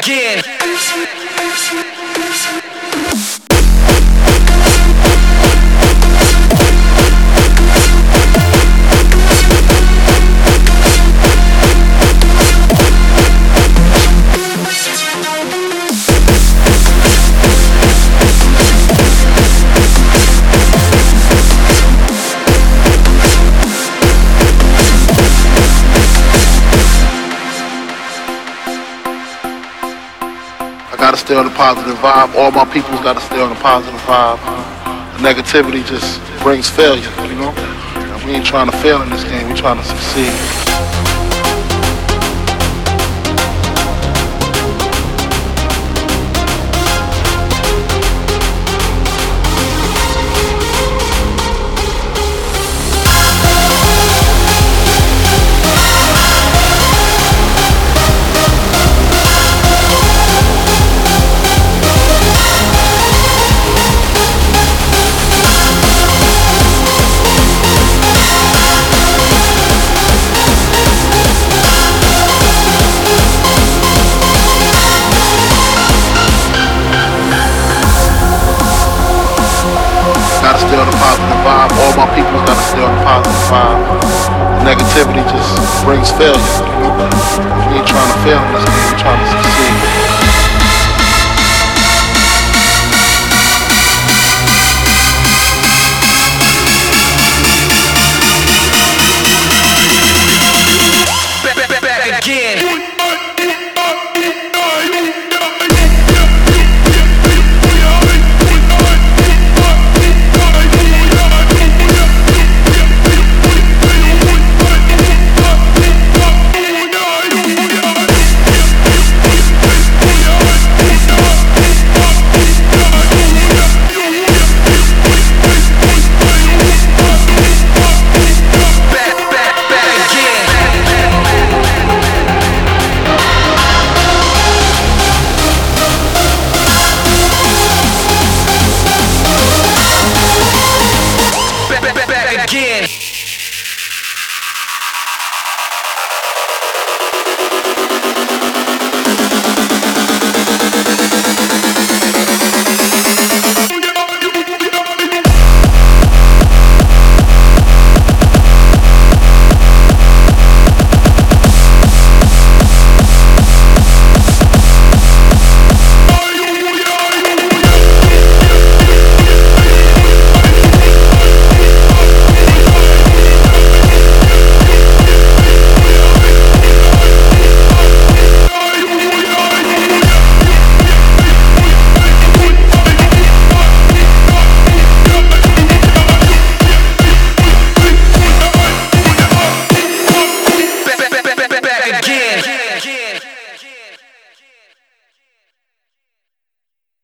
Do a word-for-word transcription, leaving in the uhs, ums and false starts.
again. Gotta stay on the positive vibe. All my people's gotta stay on the positive vibe. The negativity just brings failure, you know? And we ain't trying to fail in this game, we trying to succeed. Gotta stay on the positive vibe. All my people's gotta stay on the positive vibe. The negativity just brings failure, you know? We ain't trying to fail in this game.